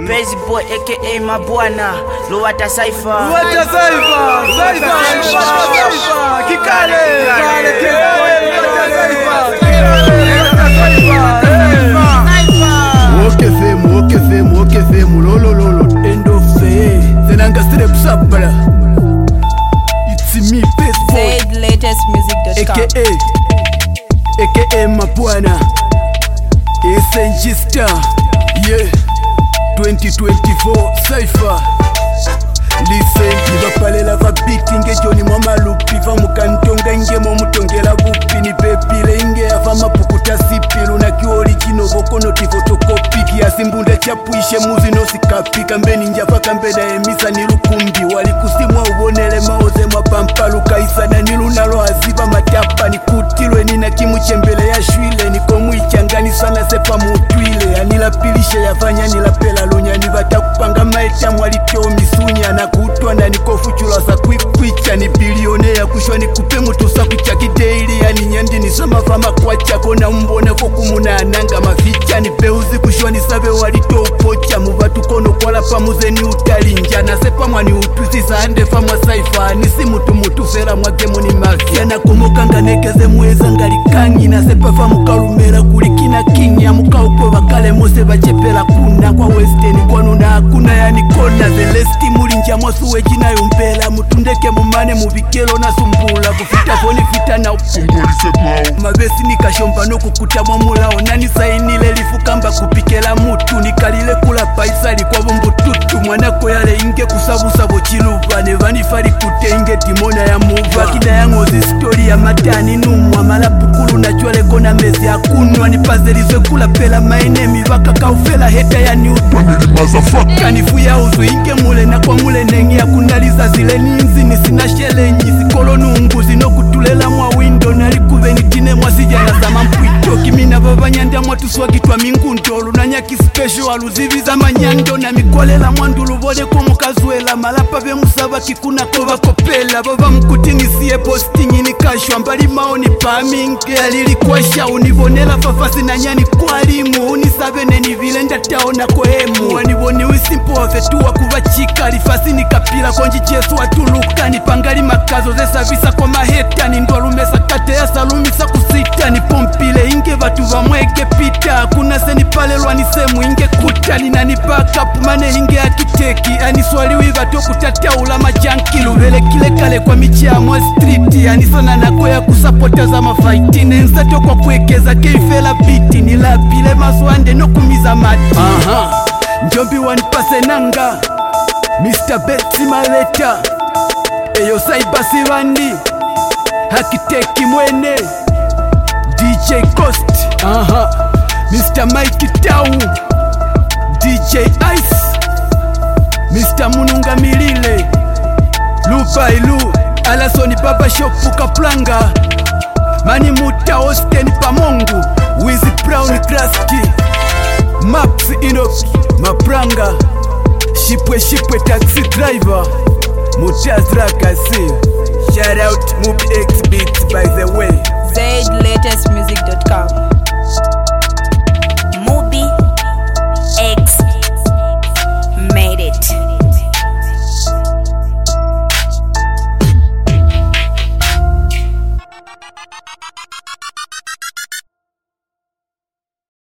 Crazy boy aka Mabwana Luwata Cypher Kikale Okay fame lolo end of the Zenanga strep sapala. It's me Baseball ZaidLatestmusic.com aka Mabwana Essengista, yeah, 2024 Cypher. Listen, nivapalela vabiti ngejoni mwamalupi vamukantonga inge momutongela bupi ni pepile inge ava mapukuta sipilu na kiorigino vokonoti fotokopi kiasimbunda chapuishe muzi nosikapi kambeni njafa kambeda emisa nilukumbi walikusimwa ubonele maoze mwa pampalu kaisana nilunalo aziba matapa nikutilwe nina kimuchembele ya shwile nikomwichangani sana sepa mutwile anilapilishe yafanya nilapela lunya nivatakupanga maeta mwaliteo misunya na kutwa ndani kofuchula za kwikwicha ni bilionea kushwa ni kupe mutu saku chaki daily ya ni nyandi ni sama fama kwa chako na mbone fokumuna ananga maficha ni peuzi kushwa ni sabe walito upocha muvatu kono kwa lapa muze ni utalinja na sepa mwani utuzi saande famwa Cypher nisi mutu fera mwagemo ni mafia na kumukanga nekeze mweza ngalikangi na sepa famu kalumera kulikina kinya muka ukwe wakale mose bachepela kuna kwa western kwa nuna hakuna yani kona zelesti mulinja mwasuwe jina yumpela mutundeke mumane mubikelo na sumbula kufita foni fita na upungulise kwao mabesi nikashomba no kukuta mwamulao nani sainile lifukamba kupikela mutu nikalile kula paisali kwa bumbututu mwanako yale inge kusabusa chiluva nevanifari kute inge timona ya muva kida yangozi story ya matani numwa malapukulu na chwaleko na mezi akunwa nipazelize kula pela maenemi vaka kaufela heta ya niutu kanifu ya uzu inge mule na kwa mule nengi ya kunaliza zile ninzi nisina shelenyi zikolo nungu zino kutulela mwa windo nalikuve nitine mwasija ya zama mpwito kimina vavanyanda mwatuswa kitwa mingundolu na nyaki special aluziviza manyando na mikolela mwandulu vode kumukazuela malapa ve musaba kikuna kova kopela vava mkutinisiye postingi nikashwa mbali maoni paminge alilikwasha univonela fafasi na nyani kwalimu unisabe neni vile ndataona kohemu wanivoni wisimpo wafetuwa kuvachika lifasi nikapila konji chesu watuluka nipangali makazo zesavisa kwa maheta nindwalumesa kate ya salumisa kusita nipompile inge vatu vamwege pita kuna seni pale lwani semu inge kuta ninanipaka pumane inge akiteki aniswaliwi vato kutataula majanki luvele kile kale kwa michamwa street anisana nako ya kusapota za mafaiti nensato kwa kuekeza keifela biti nilapile maswande no kumiza mati njombi wanipase nanga Mr. Betsi Maleta eyo Saibasi Vandi Hakiteki Mwene DJ Coast Mr. Mike Tau DJ Ice Mr. Mununga Milile Lubailu Alasoni Baba Shopu Kaplanga Mani Muta Austin Pamongu Wizi Brown Kraski Max Inoki Mapranga Shipwe taxi driver Mutazra Kasi. Shout out Mubi X Beats by the way ZaidLatestmusic.com